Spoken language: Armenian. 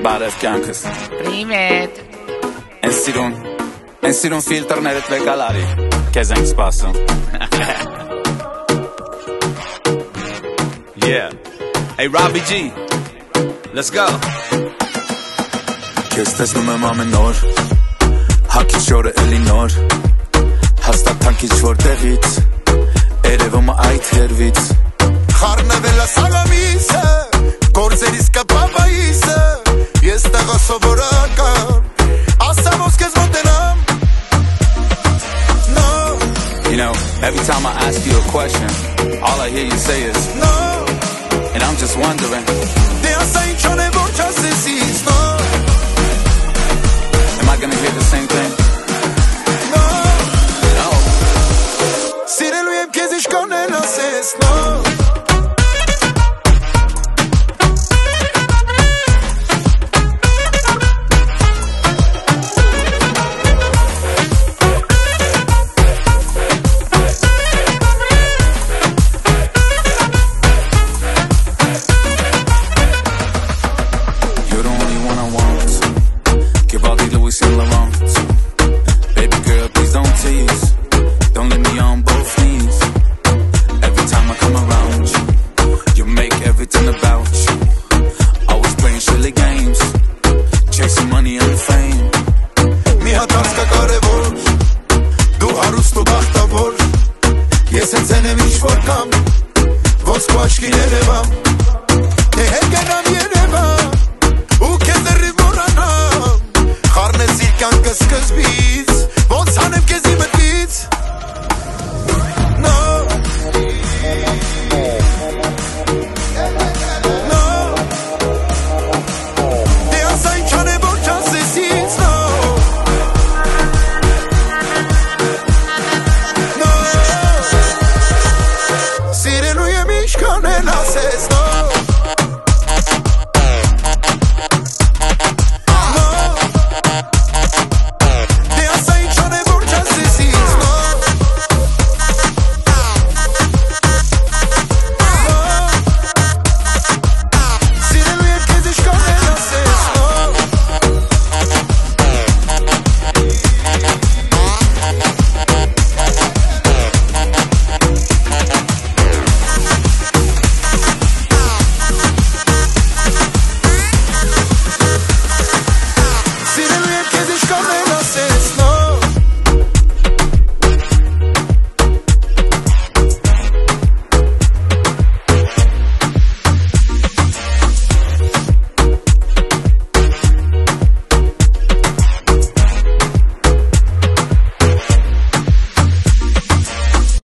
Բարև կյանքս Պրիմետ Են սիրուն ֆիլտրներդ վեկալարի Կեզ ենք սպասում Yeah Hey Robbie G Let's go Կեզ տեսնում եմ ամեն օր Հակի շորը էլի նոր Հաստատանք ինչ-որ տեղից Երևումը այդ հերվից Խառնվել ասալամիսը Գործերիս կպապայիսը Ես տեղա սովորական Ասա ոնց կեզ մոտենամ No You know, every time I ask you a question All I hear you say is No And I'm just wondering Դե ասա ինչ անեմ որ չասեսից No Am I gonna hear the same thing? No No Սիրելու եմ կեզ իշքան էլ ասես No Ես հենց են եմ ինչ-որ կամ Ոնց քո աչքին երևամ Թե հետ գնամ երևամ Ու կեզ դեռիվ մորանամ Խառնեցիր կյանքը սկզբից Ոնց անեմ կեզ իմը